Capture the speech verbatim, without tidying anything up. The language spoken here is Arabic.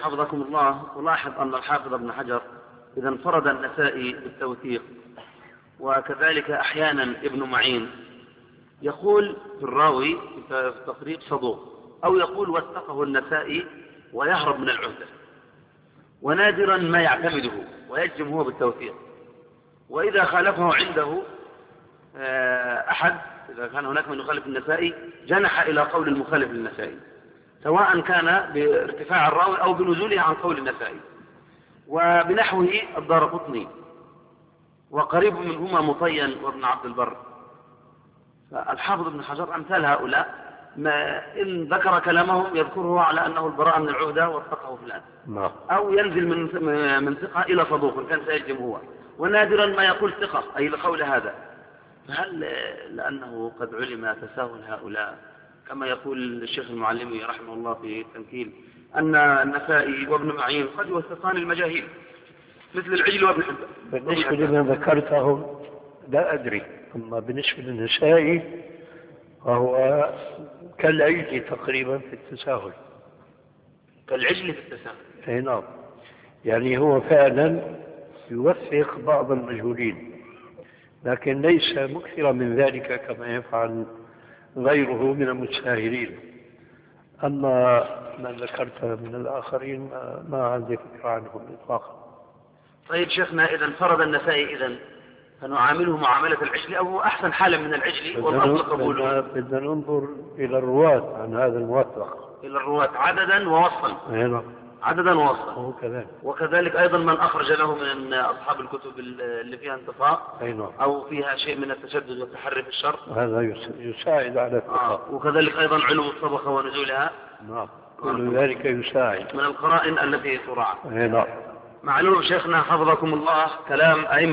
حفظكم الله، ألاحظ أن الحافظ ابن حجر إذا انفرد النسائي بالتوثيق، وكذلك أحيانا ابن معين يقول في الراوي في التقريب صدوق، أو يقول وثقه النسائي ويهرب من العهدة، ونادرا ما يعتمده ويجزم هو بالتوثيق. وإذا خالفه عنده أحد، إذا كان هناك من يخالف النسائي، جنح إلى قول المخالف للنسائي، سواء كان بارتفاع الراوي أو بنزوله عن قول النسائي. وبنحوه الدارقطني، وقريب منهما مطين وابن عبد البر. فالحافظ ابن حجر أمثال هؤلاء ما إن ذكر كلامهم يذكره على أنه البراءة من العهدة وثقه فلان، أو ينزل من من ثقة إلى صدوق كان سيجزم هو، ونادرا ما يقول ثقة أي لقول هذا. فهل لأنه قد علم تساهل هؤلاء كما يقول الشيخ المعلمي رحمه الله في التنكيل أن النسائي وابن معين قد يوثقان المجاهيل مثل العجل وابن حبان؟ بالنسبة لما ذكرتهم لا أدري، أما بالنسبة للنسائي فهو كالعجل تقريبا في التساهل. كالعجل في التساهل؟ أي نعم، يعني هو فعلا يوثق بعض المجهولين، لكن ليس مكثرا من ذلك كما يفعل غيره من المتساهلين. أما ما ذكرت من الآخرين ما عندي فكرة عنهم إطلاقا. طيب شيخنا، إذا انفرد النسائي إذن فنعامله معاملة العجل، أو هو أحسن حالا من العجل والأصل قبوله؟ بدنا ننظر إلى الرواة عن هذا الموثق، إلى الرواة عددا ووصفا. نعم، عددا ووصفا. وكذلك وكذلك أيضا من أخرج له من أصحاب الكتب اللي فيها انتفاء أو فيها شيء من التشدد والتحري في الشر، هذا يساعد على الثقة. آه. وكذلك أيضا علو الطبقة ونزولها، نعم، كل ذلك يساعد من القرائن التي تراعى. نعم. معلوم شيخنا حفظكم الله كلام أئمة